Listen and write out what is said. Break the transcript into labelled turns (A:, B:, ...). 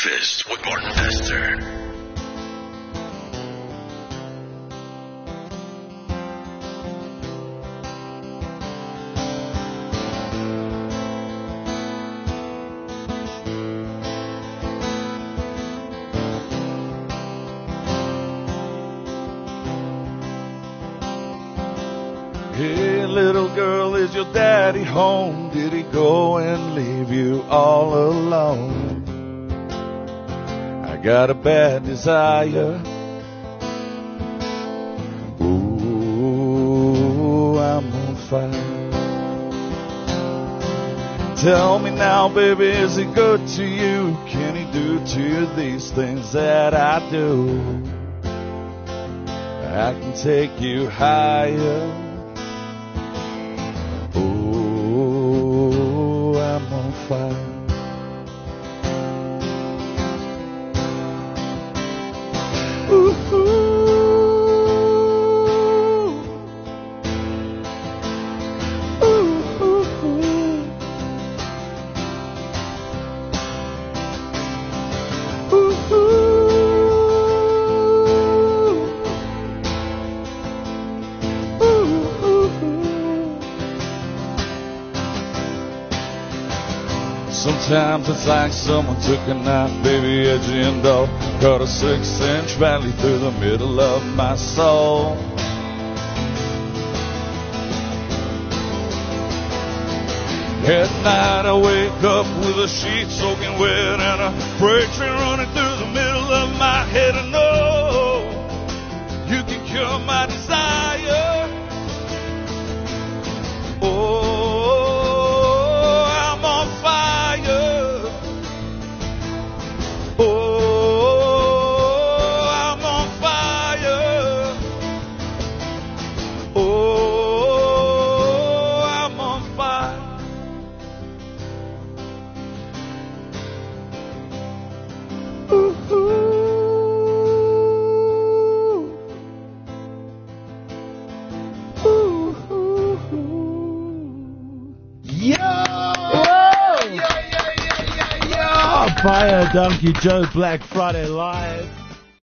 A: Breakfast with Martin Fester.
B: Hey, little girl, is your daddy home? Did he go and leave you all alone? I got a bad desire. Ooh, I'm on fire. Tell me now, baby, is he good to you? Can he do to you these things that I do? I can take you higher. I'm on fire. Ooh, ooh, ooh, ooh, ooh, ooh, Sometimes it's like someone took a knife, baby, edgy and dull, cut a 6-inch valley through the middle of my soul. At night I wake up with a sheet soaking wet and a freight train running through the middle of my head. I know you can cure my desire.
C: Fire Donkey Joe Black Friday Live.